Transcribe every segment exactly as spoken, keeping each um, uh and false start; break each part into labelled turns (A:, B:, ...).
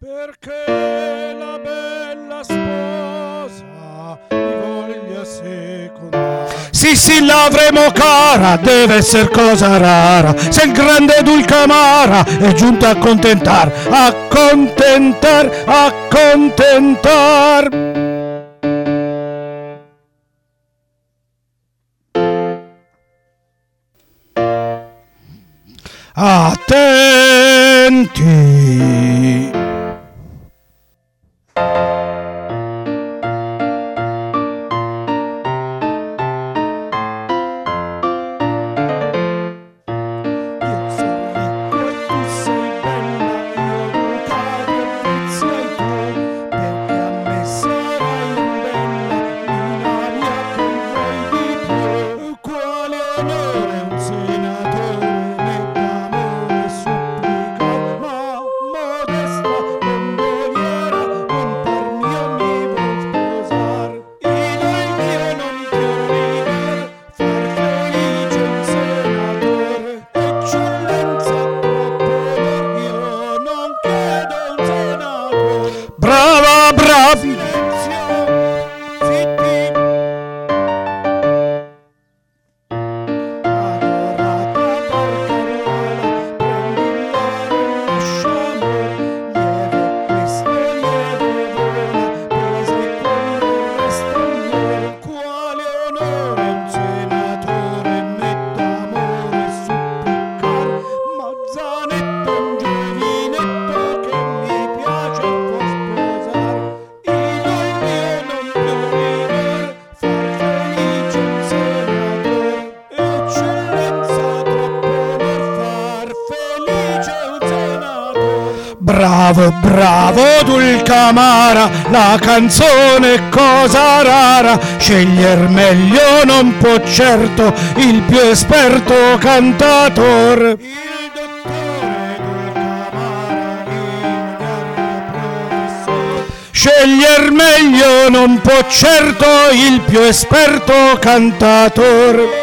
A: perché la bella sposa mi voglia secondare. Sì, sì, l'avremo cara, deve essere cosa rara, se il grande Dulcamara è giunto a contentar, a contentar, a contentar. Attenti! Brava, brava! Silenzio, zitti! Adorata porcarola, prendila e lasciamo, lieve questo, lieve vola, prese con il resto amore. Quale onore un senatore metta amore supplicare, ma Zanetto un giovinetto che mi piace far sposare. Io il mio non più vivere, far felice un senatore, eccellenza troppo per far felice un senatore. Bravo, bravo Dulcamara, la canzone è cosa rara, sceglier meglio non può certo il più esperto cantatore. Il dottore Dulcamara, ignorar professore, sceglier meglio non può certo il più esperto cantatore.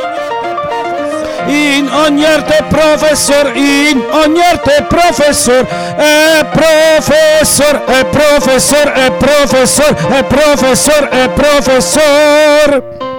A: In ogni arte professor, in ogni arte professor, è professor, è professor, è professor, è professor, è professor.